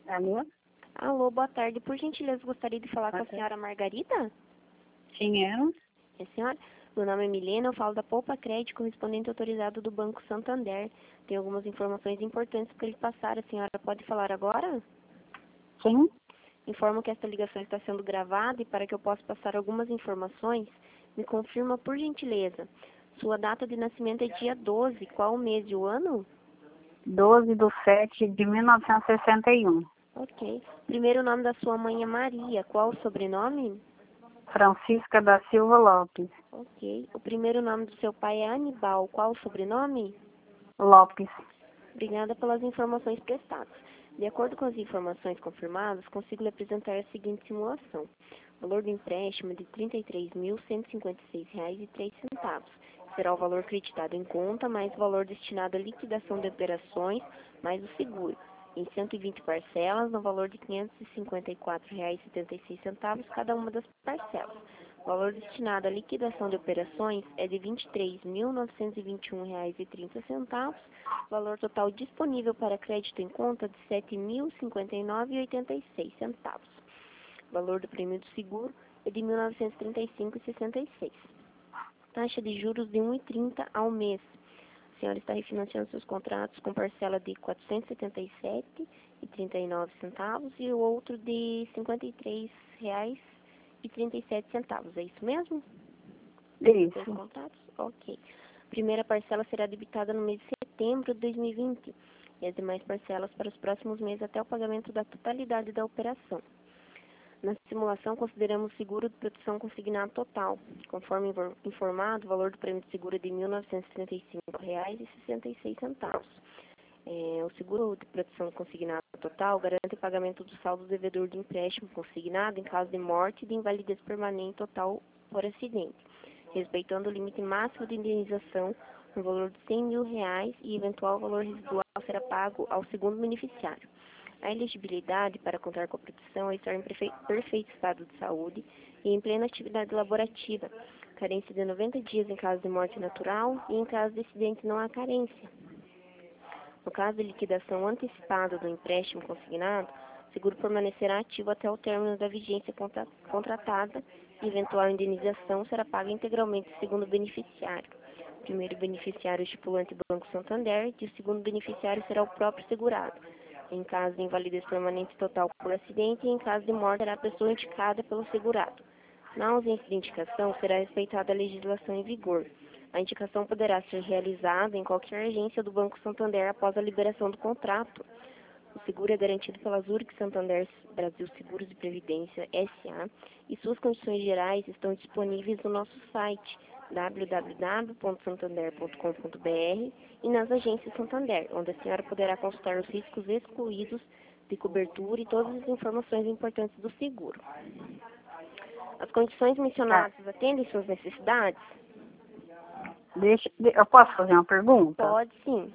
Alô? Alô, boa tarde. Por gentileza, gostaria de falar Boa com a senhora Margarida? Quem é? É, senhora? Meu nome é Milena, eu falo da Poupa Crédito, correspondente autorizado do Banco Santander. Tem algumas informações importantes para lhe passar. A senhora pode falar agora? Sim? Informo que esta ligação está sendo gravada e para que eu possa passar algumas informações, me confirma por gentileza. Sua data de nascimento é dia 12. Qual o mês e o ano? 12/7/1961. Ok. Primeiro nome da sua mãe é Maria. Qual o sobrenome? Francisca da Silva Lopes. Ok. O primeiro nome do seu pai é Anibal. Qual o sobrenome? Lopes. Obrigada pelas informações prestadas. De acordo com as informações confirmadas, consigo lhe apresentar a seguinte simulação. O valor do empréstimo é de R$ 33.156,03. Será o valor creditado em conta, mais o valor destinado à liquidação de operações, mais o seguro, em 120 parcelas, no valor de R$ 554,76 cada uma das parcelas. O valor destinado à liquidação de operações é de R$ 23.921,30. Valor total disponível para crédito em conta de R$ 7.059,86. Valor do prêmio do seguro é de R$ 1.935,66. Taxa de juros de 1,30 ao mês. A senhora está refinanciando seus contratos com parcela de R$ 477,39 e o outro de R$ 53,37. É isso mesmo? Seus Isso. contratos? Ok. Primeira parcela será debitada no mês de setembro de 2020 e as demais parcelas para os próximos meses até o pagamento da totalidade da operação. Na simulação, consideramos o seguro de proteção consignado total. Conforme informado, o valor do prêmio de seguro é de R$ 1.935,66. O seguro de proteção consignado total garante o pagamento do saldo devedor do empréstimo consignado em caso de morte e de invalidez permanente total por acidente, respeitando o limite máximo de indenização no valor de R$ 100.000 e eventual valor residual será pago ao segundo beneficiário. A elegibilidade para contar com a proteção é estar em perfeito estado de saúde e em plena atividade laborativa, carência de 90 dias em caso de morte natural e em caso de acidente não há carência. No caso de liquidação antecipada do empréstimo consignado, o seguro permanecerá ativo até o término da vigência contratada e eventual indenização será paga integralmente segundo o beneficiário. O primeiro beneficiário estipulante Banco Santander e o segundo beneficiário será o próprio segurado. Em caso de invalidez permanente total por acidente e em caso de morte será a pessoa indicada pelo segurado. Na ausência de indicação, será respeitada a legislação em vigor. A indicação poderá ser realizada em qualquer agência do Banco Santander após a liberação do contrato. O seguro é garantido pela Zurich Santander Brasil Seguros e Previdência S.A. e suas condições gerais estão disponíveis no nosso site www.santander.com.br e nas agências Santander, onde a senhora poderá consultar os riscos excluídos de cobertura e todas as informações importantes do seguro. As condições mencionadas atendem suas necessidades? Eu posso fazer uma pergunta? Pode sim.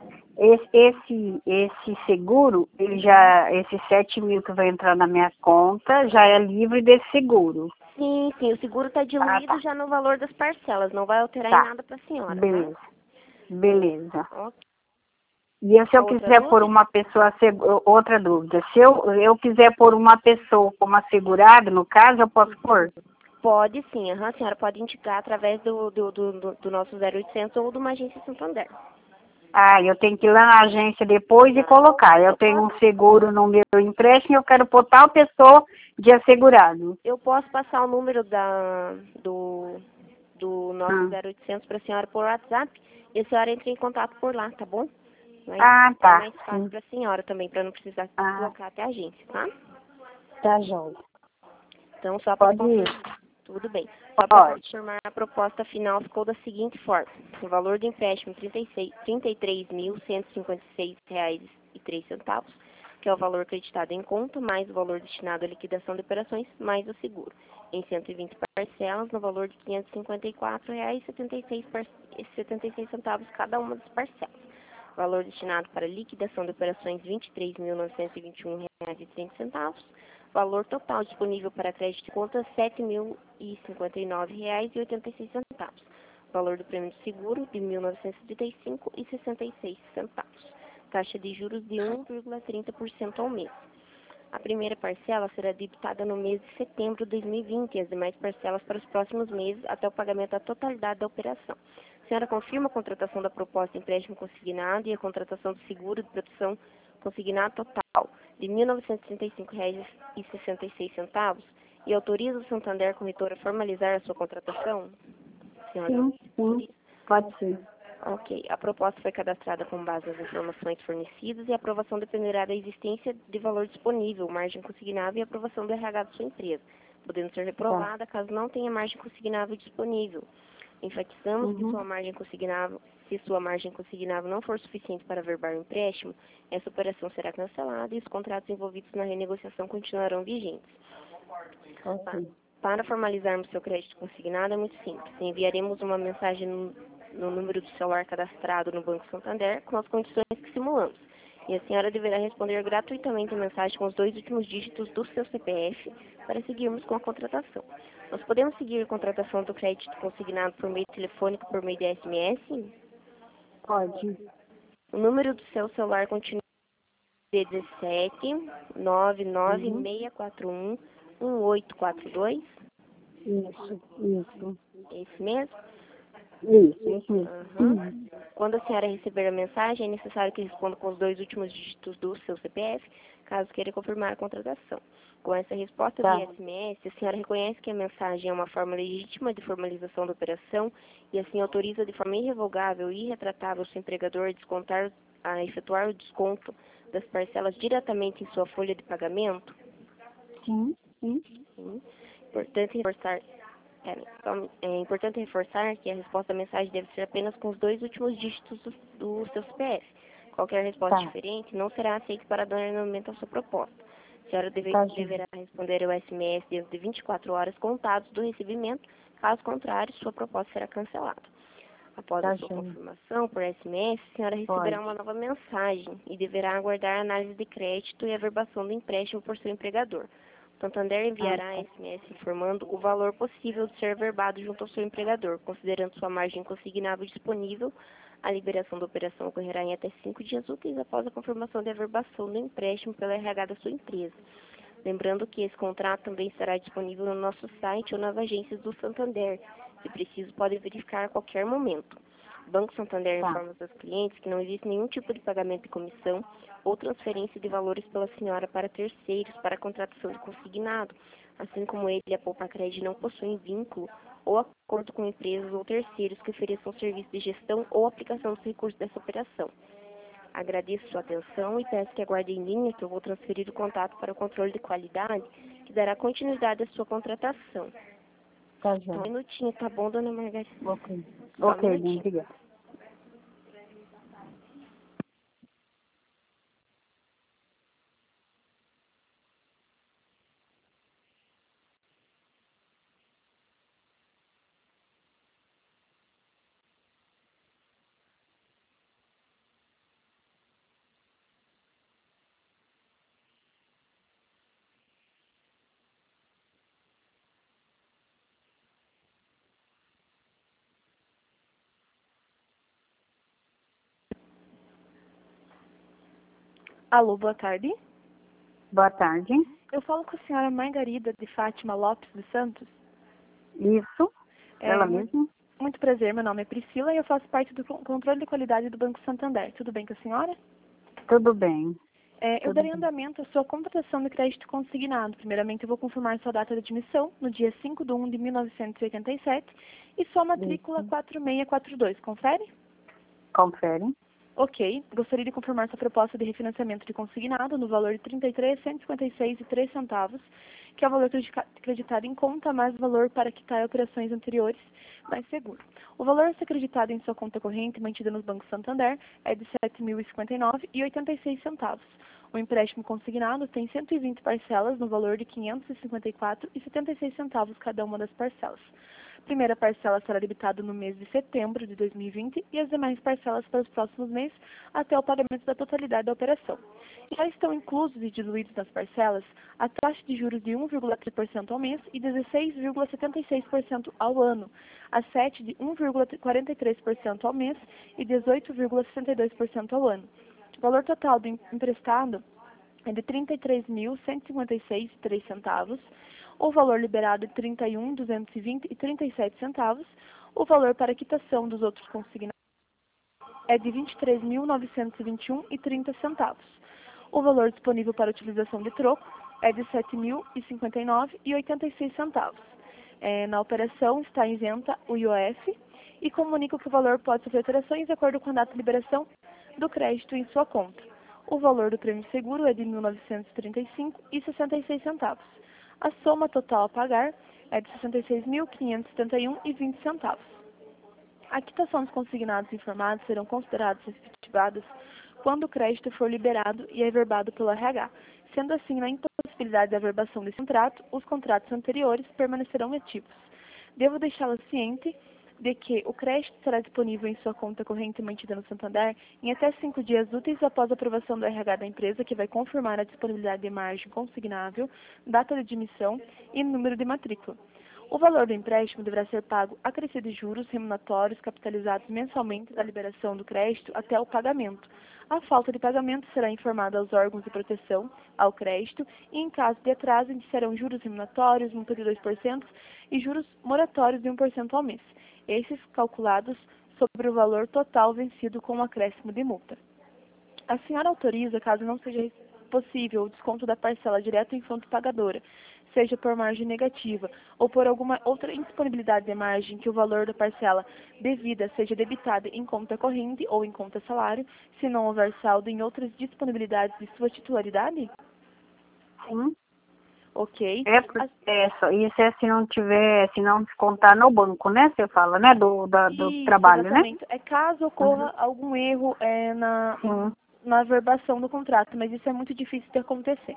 Esse seguro, esse 7.000 que vai entrar na minha conta, já é livre desse seguro. Sim, o seguro está diluído tá. já no valor das parcelas, não vai alterar Tá. em nada para a senhora, Beleza. tá? Beleza. Ok. E se eu Outra quiser pôr dúvida? uma pessoa, outra dúvida, se eu quiser pôr uma pessoa como assegurada, no caso, eu posso pôr? Pode sim, a senhora pode indicar através do nosso 0800 ou de uma agência Santander. Ah, eu tenho que ir lá na agência depois e colocar. Eu tenho um seguro no meu empréstimo e eu quero pôr tal pessoa de assegurado. Eu posso passar o número do nosso 0800 para a senhora por WhatsApp e a senhora entra em contato por lá, tá bom? Tá. É mais fácil para a senhora também, para não precisar deslocar até a agência, tá? Tá, joia. Então, só para Pode ir. Tudo bem. Só para Pode. confirmar, a proposta final ficou da seguinte forma. O valor do empréstimo R$ 33.156,03, que é o valor acreditado em conta, mais o valor destinado à liquidação de operações, mais o seguro, em 120 parcelas, no valor de R$ 554,76 cada uma das parcelas. Valor destinado para liquidação de operações R$ 23.921,30. Valor total disponível para crédito de conta R$ 7.059,86. Valor do prêmio de seguro de R$ 1.935,66. Taxa de juros de 1,30% ao mês. A primeira parcela será debitada no mês de setembro de 2020 e as demais parcelas para os próximos meses até o pagamento da totalidade da operação. A senhora confirma a contratação da proposta de empréstimo consignado e a contratação do seguro de proteção consignado total de R$ 1.935,66 e autoriza o Santander Corretora a formalizar a sua contratação? Senhora, Sim, pode ser. ok. A proposta foi cadastrada com base nas informações fornecidas e a aprovação dependerá da existência de valor disponível, margem consignável e aprovação do RH da sua empresa, podendo ser reprovada caso não tenha margem consignável disponível. Enfatizamos que se sua margem consignável não for suficiente para averbar o empréstimo, essa operação será cancelada e os contratos envolvidos na renegociação continuarão vigentes. Ok. Para formalizarmos seu crédito consignado é muito simples. Enviaremos uma mensagem no número do celular cadastrado no Banco Santander com as condições que simulamos. E a senhora deverá responder gratuitamente a mensagem com os 2 últimos dígitos do seu CPF para seguirmos com a contratação. Nós podemos seguir a contratação do crédito consignado por meio telefônico por meio de SMS? Pode. O número do seu celular continua 17 99641 1842. Isso. É esse mesmo? Isso mesmo. Uhum. Quando a senhora receber a mensagem, é necessário que responda com os 2 últimos dígitos do seu CPF, caso queira confirmar a contratação. Com essa resposta via SMS, a senhora reconhece que a mensagem é uma forma legítima de formalização da operação e assim autoriza de forma irrevogável e irretratável o seu empregador a efetuar o desconto das parcelas diretamente em sua folha de pagamento? Sim. Sim. É importante reforçar que a resposta à mensagem deve ser apenas com os 2 últimos dígitos do seu CPF. Qualquer resposta diferente não será aceita para dar andamento à sua proposta. A senhora deverá responder ao SMS dentro de 24 horas contados do recebimento, caso contrário, sua proposta será cancelada. Após a sua confirmação por SMS, a senhora receberá uma nova mensagem e deverá aguardar a análise de crédito e averbação do empréstimo por seu empregador. O Santander enviará SMS informando o valor possível de ser averbado junto ao seu empregador, considerando sua margem consignável disponível. A liberação da operação ocorrerá em até 5 dias úteis após a confirmação de averbação do empréstimo pela RH da sua empresa. Lembrando que esse contrato também estará disponível no nosso site ou nas agências do Santander. Se preciso, pode verificar a qualquer momento. O Banco Santander informa aos seus clientes que não existe nenhum tipo de pagamento de comissão ou transferência de valores pela senhora para terceiros para a contratação de consignado, assim como ele e a Poupa Crédito não possuem vínculo ou acordo com empresas ou terceiros que ofereçam serviço de gestão ou aplicação dos recursos dessa operação. Agradeço sua atenção e peço que aguarde em linha que eu vou transferir o contato para o controle de qualidade, que dará continuidade à sua contratação. Tá Só já. um minutinho, tá bom, dona Margarida? Ok. Só um Ok, minutinho. obrigada. Alô, boa tarde. Boa tarde. Eu falo com a senhora Margarida de Fátima Lopes dos Santos. Isso. Ela mesma? Muito prazer, meu nome é Priscila e eu faço parte do controle de qualidade do Banco Santander. Tudo bem com a senhora? Tudo bem. Eu darei andamento à sua contratação de crédito consignado. Primeiramente, eu vou confirmar sua data de admissão, no dia 5/1 de 1987, e sua matrícula 4642. Confere? Confere. Ok. Gostaria de confirmar sua proposta de refinanciamento de consignado no valor de R$ 33.156,03, que é o valor acreditado em conta, mais o valor para quitar operações anteriores mais seguro. O valor a ser acreditado em sua conta corrente mantida no Banco Santander é de R$ 7.059,86. O empréstimo consignado tem 120 parcelas no valor de R$ 554,76 cada uma das parcelas. A primeira parcela será debitada no mês de setembro de 2020 e as demais parcelas para os próximos meses até o pagamento da totalidade da operação. Já estão inclusos e diluídos nas parcelas a taxa de juros de 1,3% ao mês e 16,76% ao ano, a SET de 1,43% ao mês e 18,62% ao ano. O valor total do emprestado é de R$ 33.156,03. O valor liberado é R$ 31.220,37. O valor para quitação dos outros consignados é de R$ 23.921,30. O valor disponível para utilização de troco é de R$ 7.059,86. Na operação está isenta o IOF e comunica que o valor pode sofrer alterações de acordo com a data de liberação do crédito em sua conta. O valor do prêmio seguro é de R$ 1.935,66. A soma total a pagar é de R$ 66.571,20. A quitação dos consignados informados serão consideradas efetivadas quando o crédito for liberado e averbado pelo RH. Sendo assim, na impossibilidade de averbação desse contrato, os contratos anteriores permanecerão ativos. Devo deixá-la ciente de que o crédito será disponível em sua conta corrente mantida no Santander em até 5 dias úteis após a aprovação do RH da empresa, que vai confirmar a disponibilidade de margem consignável, data de admissão e número de matrícula. O valor do empréstimo deverá ser pago acrescido de juros remuneratórios capitalizados mensalmente da liberação do crédito até o pagamento. A falta de pagamento será informada aos órgãos de proteção ao crédito e, em caso de atraso, iniciarão juros remuneratórios, multa de 2% e juros moratórios de 1% ao mês. Esses calculados sobre o valor total vencido com o acréscimo de multa. A senhora autoriza, caso não seja possível o desconto da parcela direto em fonte pagadora, seja por margem negativa ou por alguma outra indisponibilidade de margem, que o valor da parcela devida seja debitada em conta corrente ou em conta salário, se não houver saldo em outras disponibilidades de sua titularidade? Sim. Ok. Isso é se não tiver, se não descontar no banco, né? Você fala, né? Do Isso, trabalho, exatamente. né? É caso ocorra algum erro na averbação do contrato, mas isso é muito difícil de acontecer.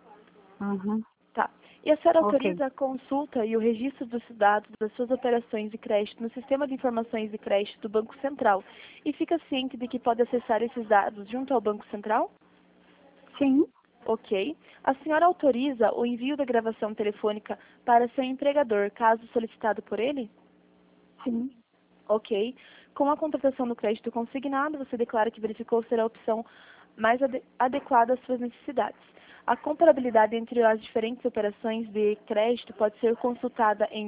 Tá. E a senhora autoriza a consulta e o registro dos dados das suas operações de crédito no Sistema de Informações de Crédito do Banco Central e fica ciente de que pode acessar esses dados junto ao Banco Central? Sim. Ok. A senhora autoriza o envio da gravação telefônica para seu empregador, caso solicitado por ele? Sim. Ok. Com a contratação do crédito consignado, você declara que verificou ser a opção mais adequada às suas necessidades. A comparabilidade entre as diferentes operações de crédito pode ser consultada em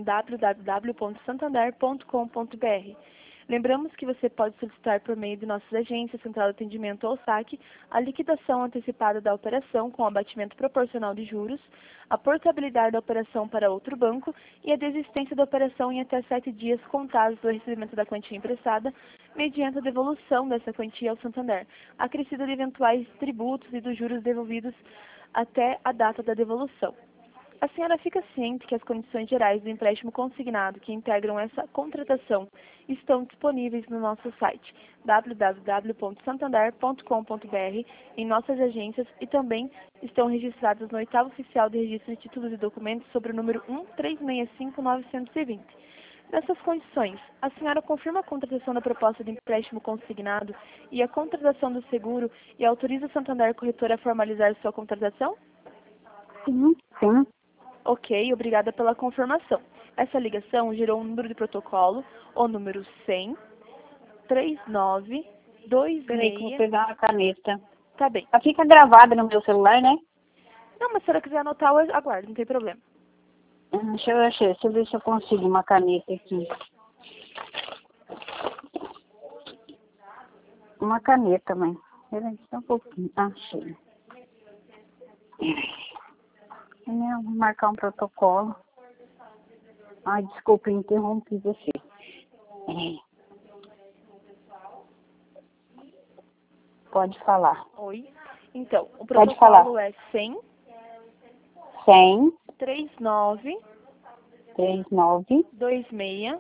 www.santander.com.br. Lembramos que você pode solicitar por meio de nossas agências, Central de Atendimento ou SAC, a liquidação antecipada da operação com abatimento proporcional de juros, a portabilidade da operação para outro banco e a desistência da operação em até 7 dias contados do recebimento da quantia emprestada, mediante a devolução dessa quantia ao Santander, acrescida de eventuais tributos e dos juros devolvidos até a data da devolução. A senhora fica ciente que as condições gerais do empréstimo consignado que integram essa contratação estão disponíveis no nosso site www.santander.com.br, em nossas agências e também estão registradas no 8º Oficial de Registro de Títulos e Documentos sobre o número 1365920. Nessas condições, a senhora confirma a contratação da proposta de empréstimo consignado e a contratação do seguro e autoriza o Santander Corretora a formalizar sua contratação? Sim. Sim. Ok, obrigada pela confirmação. Essa ligação gerou um número de protocolo, o número 100 3926. Peraí que eu vou pegar uma caneta. Tá bem. Ela fica gravada no meu celular, né? Não, mas se a senhora quiser anotar, eu aguardo, não tem problema. Deixa eu ver se eu consigo uma caneta aqui. Uma caneta, mãe. Peraí, só um pouquinho. Achei. Vou marcar um protocolo. Ai, desculpa, eu interrompi você. Pode falar. Oi. Então, o Pode falar. protocolo é 100 39 26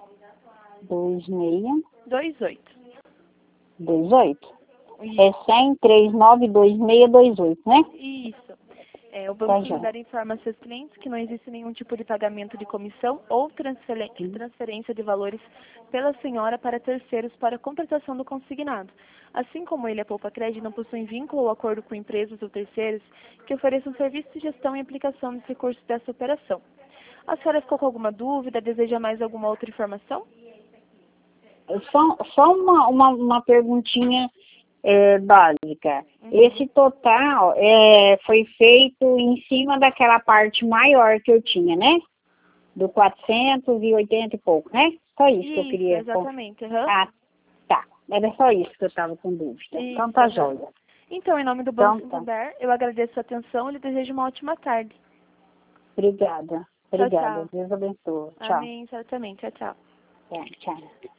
28. 28. Isso. É 100 39 26 28, né? Isso. O Banco Tá, Santander informa a seus clientes que não existe nenhum tipo de pagamento de comissão ou transferência de valores pela senhora para terceiros para a completação do consignado. Assim como ele, a Poupa Crédito, não possui vínculo ou acordo com empresas ou terceiros que ofereçam serviço de gestão e aplicação dos recursos dessa operação. A senhora ficou com alguma dúvida? Deseja mais alguma outra informação? Só uma perguntinha. básica. Esse total foi feito em cima daquela parte maior que eu tinha, né? Do 480 e pouco, né? Só isso que eu queria. Exatamente. Ah, tá. Era só isso que eu estava com dúvida. Então tá jóia. Então, em nome do Banco Santander, eu agradeço a atenção e lhe desejo uma ótima tarde. Obrigada. Tchau, Obrigada. tchau. Deus abençoe. Tchau. Amém, certamente. Tchau, tchau. Tchau.